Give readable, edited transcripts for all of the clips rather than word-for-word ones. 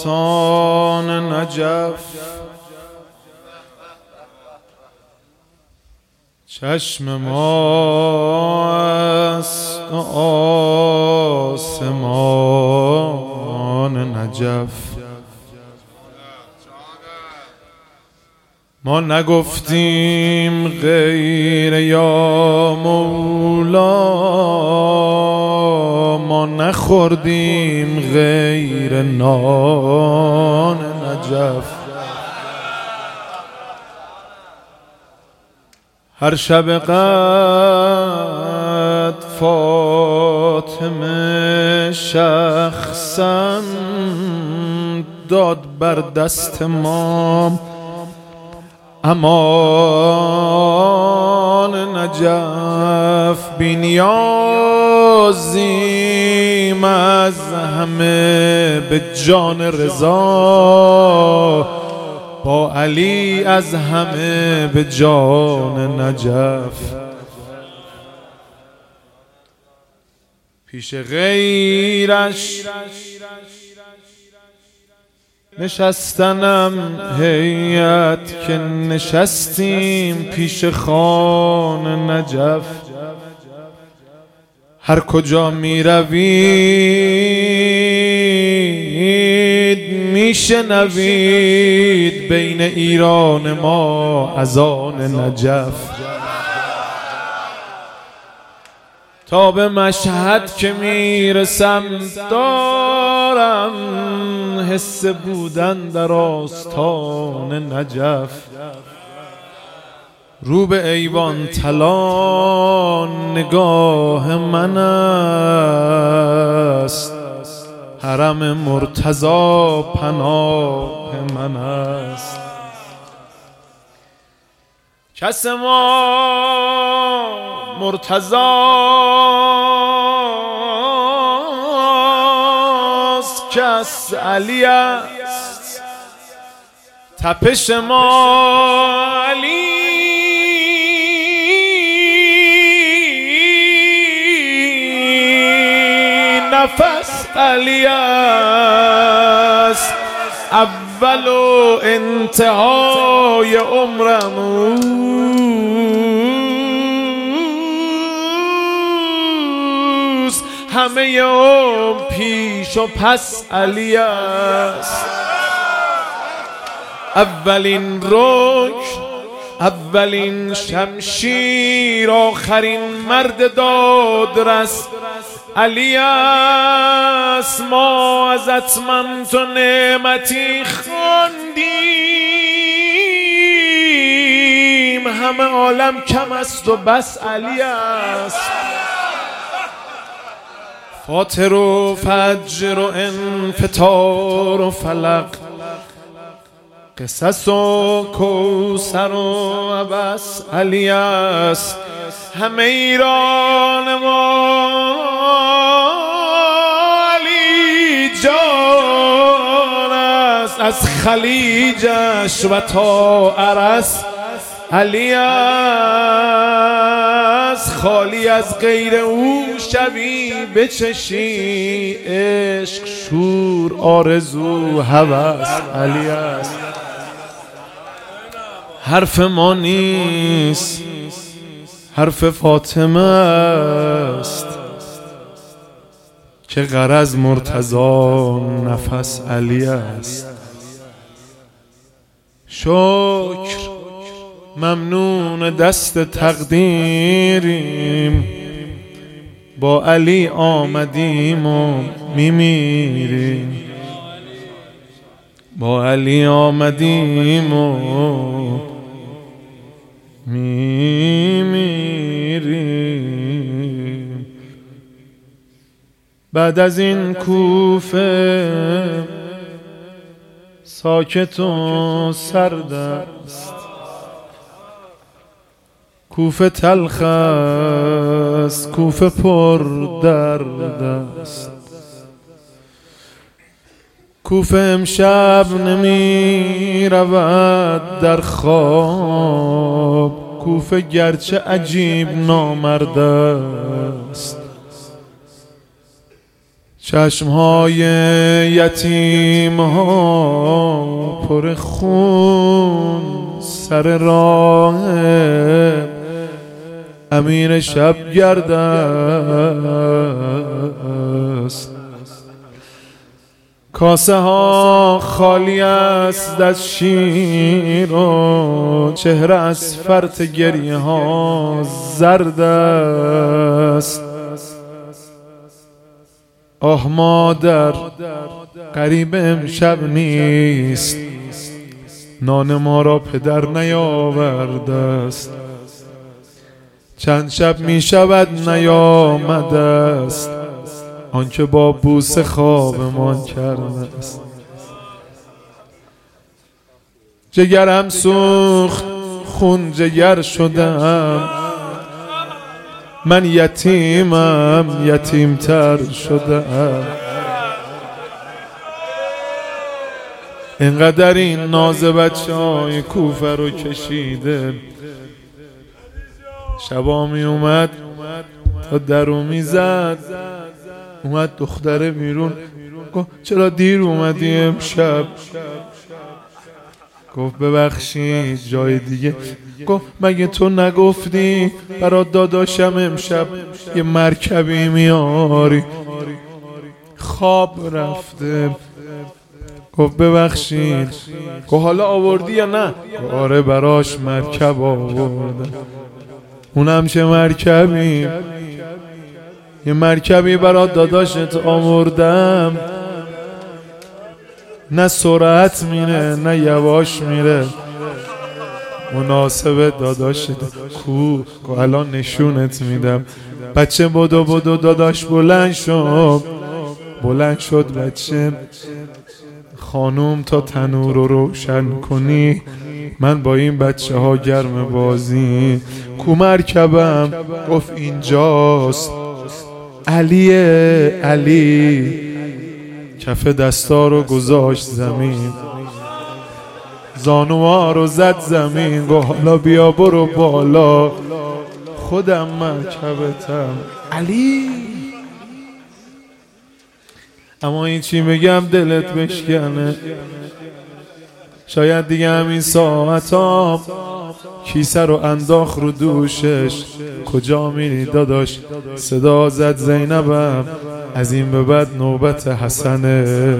آستان نجف، چشم ما است و آسمان نجف. ما نگفتیم غیر یا مولا، ما نخوردیم غیر نان نجف. هر شب قدر فاطمه شخصا داد بر دست ما امان نجف. بی نیازیم از همه به جان رضا، با علی از همه به جان نجف. پیش غیرش نشستنم هیئت که نشستیم پیش خان نجف. هر کجا می روید می شنوید بین ایران ما اذان نجف. تا به مشهد که میرسم دارم حس بودن در آستان نجف. رو به ایوان طلا نگاه من است، حرم مرتضی پناه من است. کس ما مرتضی است، کس علی است. تپش ما علی، نفس علی است. اول و انتهای عمرم اوست، همه عمر پیش و پس علی است. اولین رکن، اولین شمشیر، آخرین مرد دادرس علی است. ما ازت من تو نعمتی خواندیم، همه عالم کم است و بس علی است. فاتر و فجر و انفطار و فلق، قصص و کوثر و عبس علی است. همه ایران ما علی جان است، از خلیجش و تا ارس علی است. خالی از غیر او شبی بچشی، عشق شور آرزو هوس علی است. حرف ما نیست، حرف فاطمه است که غرض مرتضی نفس علی است. شکر ممنون دست تقدیریم، با علی آمدیم و میمیریم. با علی آمدیم و میمیریم. بعد از این کوفه ساکت و سرد است، کوفه تلخ است، کوفه پر درد است. کوفه امشب نمی رود در خواب، کوفه گرچه عجیب نامرد است. چشمهای یتیم ها پر خون سر راه امیر شبگرد است. کاسه ها خالی است از شیر و چهره از فرط گریه ها زرد است. آه مادر غریب امشب نیست، نان ما را پدر نیاورده است. چند شب می شود نیامده است، آنکه با بوسه خوابمان کرده است. جگرم سوخت خون جگر شدم، من یتیمم یتیمتر شدم. اینقدر این ناز بچه های کوفه رو کشیده، شبا می اومد تا درو می زد، اومد دختره بیرون، گفت چرا دیر اومدی امشب؟ گفت ببخشید جای دیگه. گفت مگه تو نگفتی برا داداشم امشب یه مرکبی میاری؟ خواب رفته. گفت ببخشید. گفت حالا آوردی یا نه؟ گفت آره براش مرکب آوردم. اونم چه مرکبی؟ یه مرکبی برا داداشت آوردم، نه سرعت میره نه یواش میره، مناسب داداشت. کو الان نشونت میدم. بچه بدو داداش بلند شد بچه. خانوم تا تنور رو روشن کنی، من با این بچه ها گرم بازی. کو مرکبم؟ گفت اینجاست. علی کف دستا رو گذاشت زمین، زانوها رو زد زمین. گفت حالا بیا برو بالا، خودم مرکبتم. علی اما این چی بگم دلت بشکنه. شاید دیگه همین ساعتا کیسه رو انداخت رو دوشش. کجا میری داداش؟ صدا زد زینبم، از این به بعد نوبت حسنه.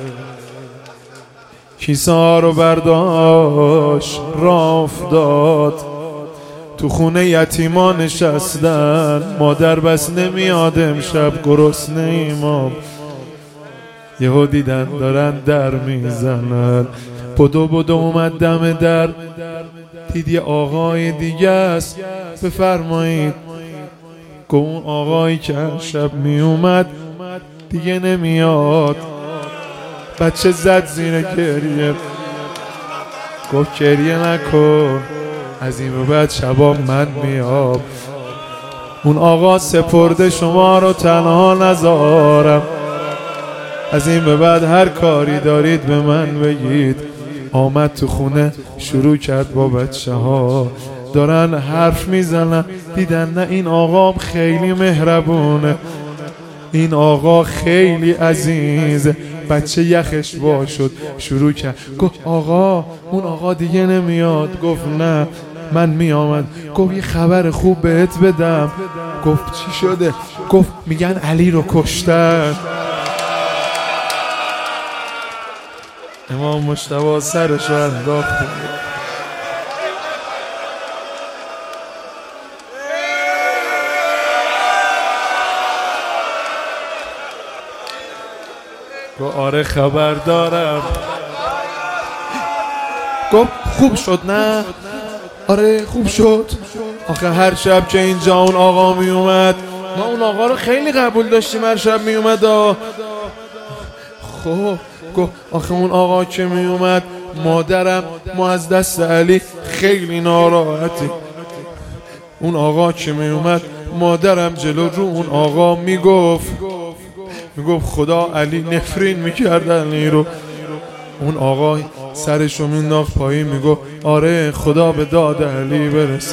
کیسه ها رو برداشت راه افتاد، تو خونه یتیما نشستن. مادر بس نمیاد امشب گرسنه ایم. یهو دیدن دارن در میزنن. بدو اومد دم در، دید یه آقای دیگه است. بفرمایید. گفت اون آقایی که شب می اومد دیگه نمیاد. بچه زد زیر گریه. گفت گریه نکن، از این به بعد شبا من میام. اون آقا سپرده شما رو تنها نذارم، از این به بعد هر کاری دارید به من بگید. آمد تو خونه شروع کرد با بچه ها، دارن حرف میزنن. دیدن نه این آقا خیلی مهربونه، این آقا خیلی عزیزه. بچه یخش وا شد، شروع کرد. گفت آقا اون آقا دیگه نمیاد. گفت نه من میامد. گفت یه خبر خوب بهت بدم. گفت چی شده؟ گفت میگن علی رو کشتن. امام مجتبی سرش رو انداخت. گفت آره خبر دارم. گفت خوب شد نه؟ آره خوب شد. آخه هر شب که اینجا اون آقا می اومد، ما اون آقا رو خیلی قبول داشتیم. هر شب می اومد. خب گفت آخه اون آقا که می اومد، مادرم ما از دست علی خیلی ناراحتی. اون آقا که می اومد، مادرم جلو رو اون آقا میگفت خدا علی نفرین میکرد علی رو. اون آقا سرشو مینداخت پایین میگفت آره خدا به داد علی برسه.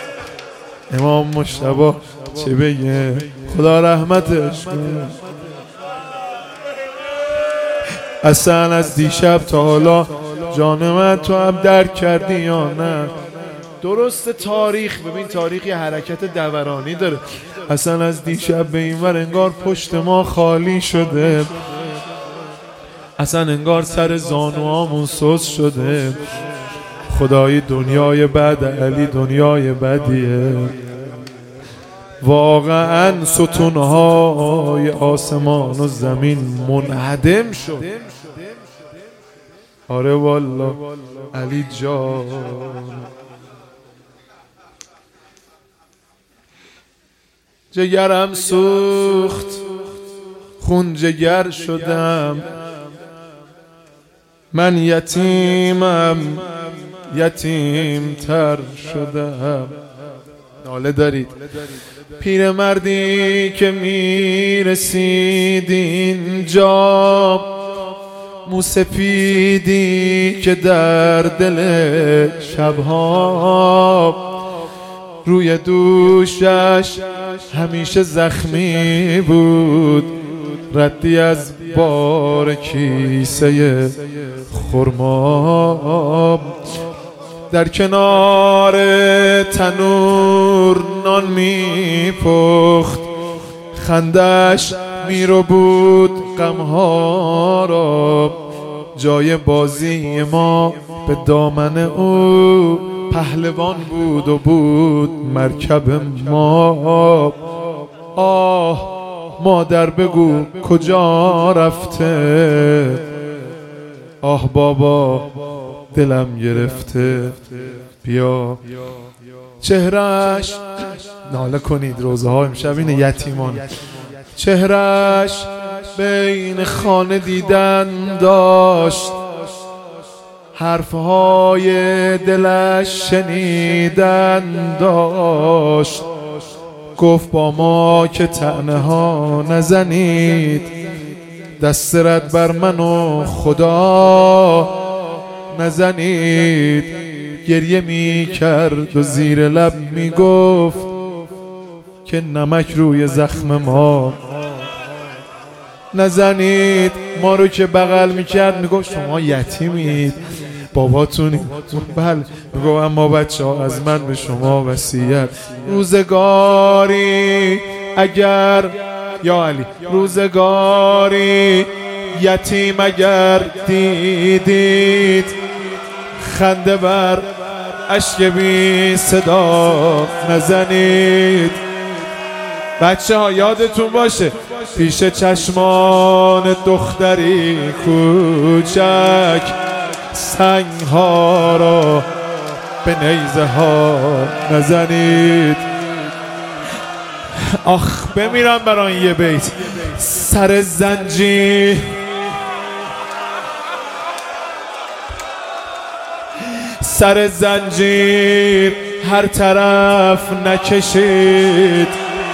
امام مجتبی چه بگه، خدا رحمتش کنه. اصلا از دیشب تا حالا جان من تو هم درک کردی یا نه؟ درست تاریخ، ببین تاریخ یه حرکت دورانی داره. اصلا از دیشب به این ور انگار پشت ما خالی شده، اصلا انگار سر زانوامون سوس شده. خدایی دنیای بعد علی دنیای بدیه. واقعا ستونهای آسمان و زمین منهدم شد. آره والله علی جان. جگرم سوخت، خون جگر شدم، من یتیمم، یتیم تر شدم. ناله دارید پیرمردی که میرسید اینجا، موسپیدی که در دل شبها روی دوشش همیشه زخمی بود، ردی از بار کیسه خرما، در کنار تنور نان میپخت، خندش میرو بود غمها را، جای بازی ما به دامن او پهلوان بود و بود مرکب ما. آه مادر بگو کجا رفته، آه بابا دلم گرفته، بیا چهرش. ناله کنید روزه ها امشب این یتیمان. چهرش بین خانه دیدن داشت، حرفهای دلش شنیدن داشت، گفت با ما که طعنه ها نزنید، دست رد بر من و خدا نزنید. گریه می کرد و زیر لب می گفت که نمک روی زخم ما نزنید. ما رو که بغل می کرد می گفت شما یتیمید، باباتونید. بله می گفت اما بچه ها از من به شما وصیت. روزگاری اگر یا علی، روزگاری یتیم اگر دیدید، خنده بر اشک بی صدا نزنید. بچه ها یادتون باشه پیش چشمان دختری کوچک، سنگ ها را به نیزه ها نزنید. آخ بمیرم برای یه بیت. سر زنجیر سر زنجیر هر طرف نکشید،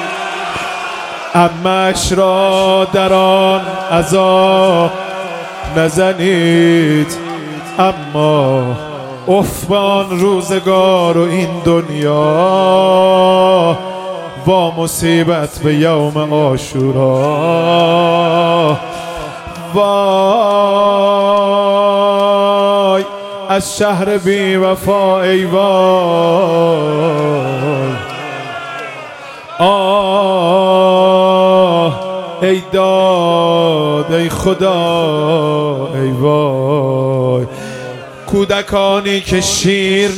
عمش را در آن عذاب نزنید. اما افبان روزگار و این دنیا، با مصیبت به یوم عاشورا. وای از شهر بی وفا ای وای، آه ای داد ای خدا ای وای. کودکانی که شیر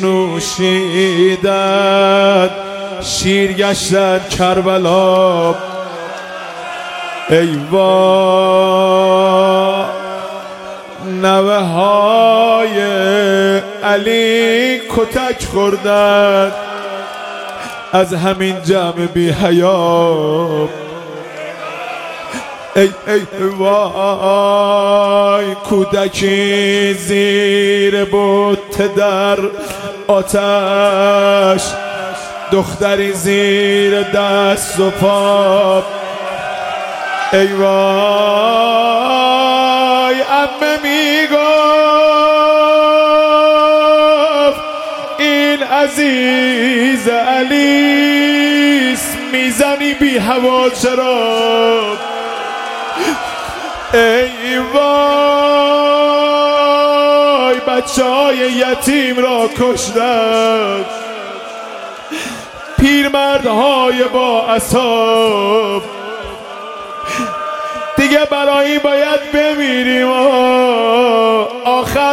نوشیدند، شیر گشتن کربلا ای وای. نوه های علی کتک خوردن از همین جمع بی حیا ای وای. کودکی زیر بت در آتش، دختری زیر دست و پا ای وای. عمه میگفت این عزیز علیست، میزنی بی هوا چرا ای وای. بچه‌های یتیم را کشتند، پیرمردهای با عصاب. دیگه برای باید بمیریم. آخر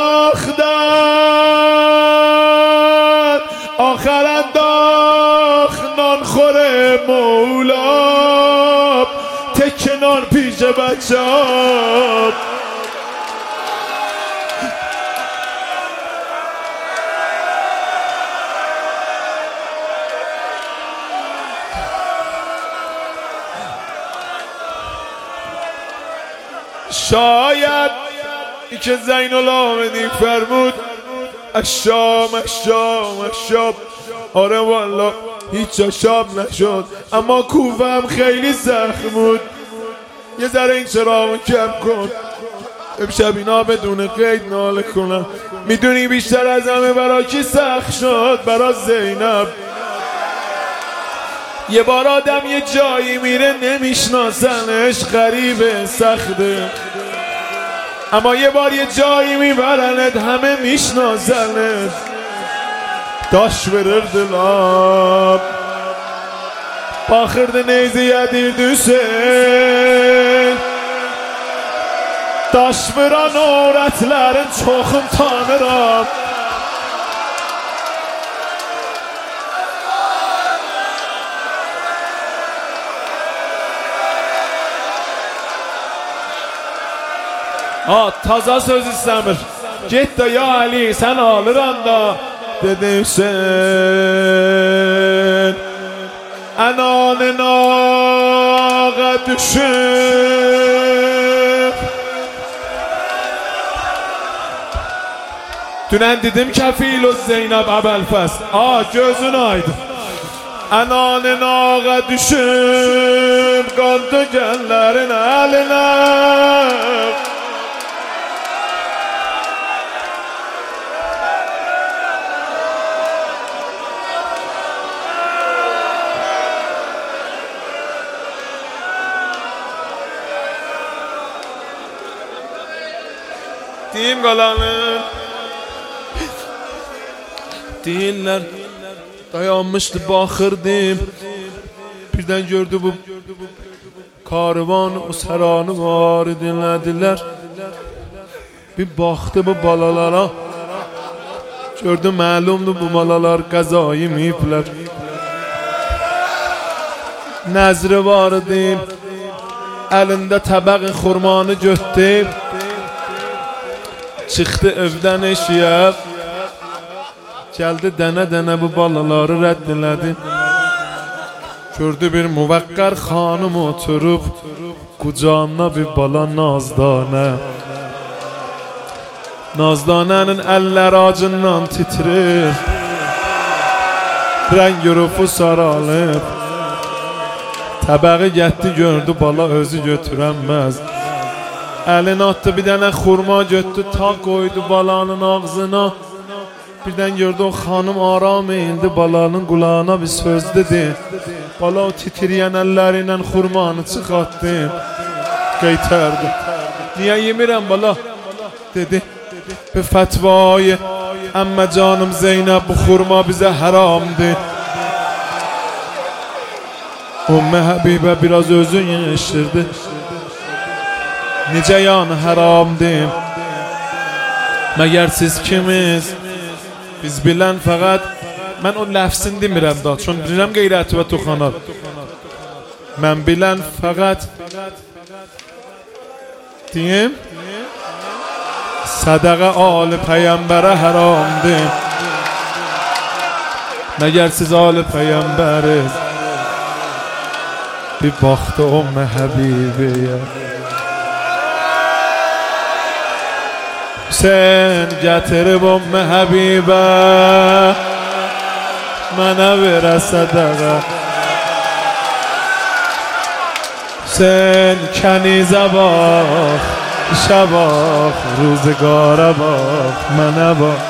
انداختن، آخر انداخت نان خوره مولا، تکه نان پیش بچه‌ها. شاید ای که زین العابدین فرمود الشام الشام الشام. آره والا هیچ جا شام نشد، اما کوفه هم خیلی زخم بود. یه ذره این چراغو کم کن، امشب اینا بدون قید ناله کنم. میدونی بیشتر از همه برا کی سخت شد؟ برا زینب. یه بار آدم یه جایی میره نمیشناسنش، غریبه سخته، اما یه بار یه جایی میبرنت همه میشناسنت. Taş verirdiler, bakırdı neyzi yedirdi sen. Taş vuran öğretlerin çoxun tanırım. Taza söz istemir. Git de ya Ali sen alırsan da dedim sen. Ananın ağa düşüp. Dünen dedim kefil o Zeynep Abelfes. Gözün aydın. Ananın ağa düşüp kandı genlerin eline. Diyeyim kalanı. Deyirlər dayanmışdı baxırdım, birdən gördü bu karvan o səranı var dinlədilər. Bir baxdı bu balalara, gördü məlumdur bu balalar qəza yeməyiblər. Nəzri vardı, əlində təbəq xurmanı götdü, çıxdı evdən eşiyə. Geldi dənə-dənə bu balaları rədd elədi. Gördü bir müvəqqər xanım oturub, qucağına bir bala nazdanə. Nazdanənin əlləri acından titrir, rəng rufu saralıb. Təbəqi getdi gördü bala özü götürənməz. Əlini atdı bir dənə xurma götdü, ta qoydu balanın ağzına. Birdən gördü o xanım aram indi, balanın qulağına bir söz dedi. Bala o titriyən əlləri ilə xurmanı çıxartdı, qeytərdi. Niyə yemirəm bala? Dedi. Be fətvayı əmmə canım Zeynəb, bu xurma bizə haramdır. Ümmə Həbibə biraz özün yığışdırdı. Necə yəni haramdır? Məgər siz kimiz? Biz bilən fəqət, mən o ləfsin demirəm da, çün bilirəm qeyrəti və tuxanar. Mən bilən fəqət deyim, sədəqə ali peyğəmbərə haramdır. Məgər siz ali peyğəmbəriz? Bir baxdı Ümmə Həbibəyə. Sen getirib Ümmə Həbibə, mənə verə sədəqə. Sen kənizə bax, işə bax, ruzigara bax, mənə bax.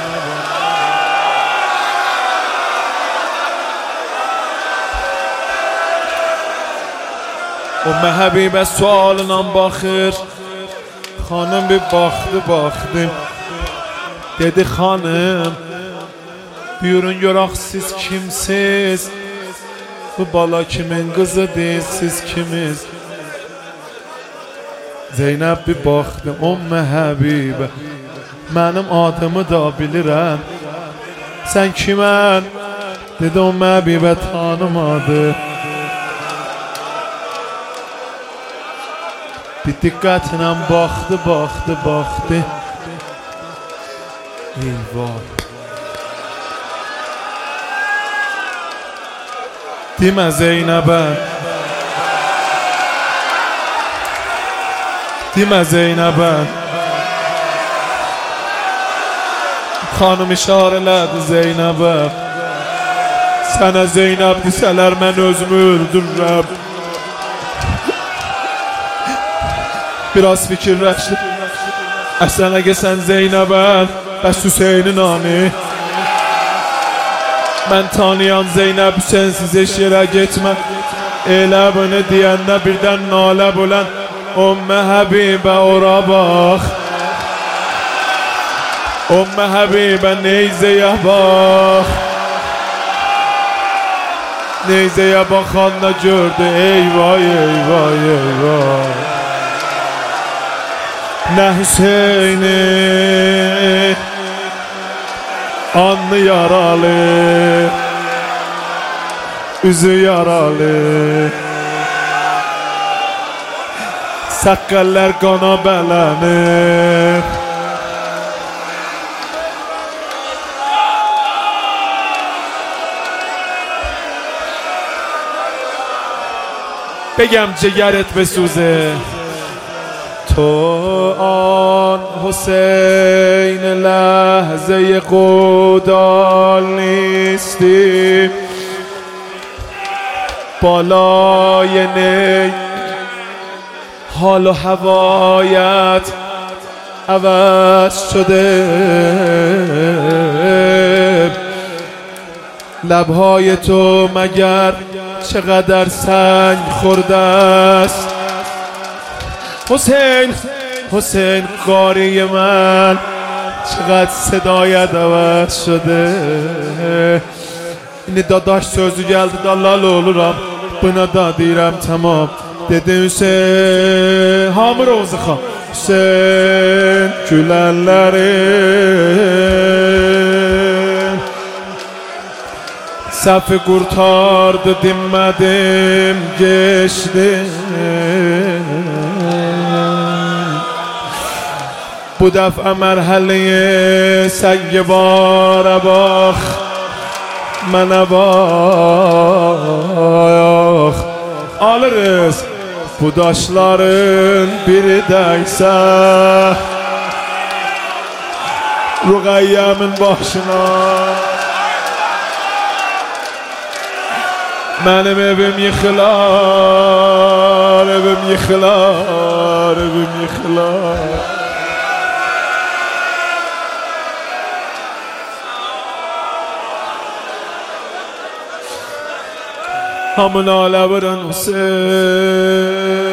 Ümmə Həbibə sualına baxır. Xanım bir baxdı. Dedi xanım, buyurun görək siz kimsiz? Bu bala kimin kızıdır, siz kimiz? Zeynəb bir baxdı, Ümmü Həbibə, mənim adımı da bilirəm. Sən kimən? Dedi Ümmü Həbibə tanımadı. Bir diqqətlə baxdı. Eyvah. Demə Zeynəbə, demə Zeynəbə. Xanım işarə elədi Zeynəbə. Sənə Zeynəb desələr mən özümü öldürürəm. Biraz fikirləşdim. Əslənə gəlsən Zeynəbə, bəs Hüseynin anı. Mən tanıyan Zeynəb Hüseynsiz heç yerə getmə. Elə bunu deyəndə birdən nalə bulən Ümmü Həbibə ora bax. Ümmü Həbibə neyzəyə bax. Neyzəyə baxanda gördü, eyvay eyvay eyvay. Nə Hüseyni anlı yaralı, üzü yaralı, saqqallar qana bələnir. بگم جگرت بسوزه تو آن حسین لحظه قودال نیستی بالای نی حال و هوایت عوض شده لبهای تو مگر چقدر سنگ خورده است حسین حسین قاری من چقدر صدایت عوض شده این dadaş sözü geldi dallal oluram buna da deyirəm tamam dedi Hüseyin Hamır Oğuzxan Hüseyin gülenlerin Səfi qurtardı dinmədim geçdi Bu dəfə mərhələyi səyyibara bax Mənə bax Alırız bu daşların biri dəysə Ruqayyəmin başına Mənim evim yıxılar, evim yıxılar, evim yıxılar Hamın alə vurun Hüseyin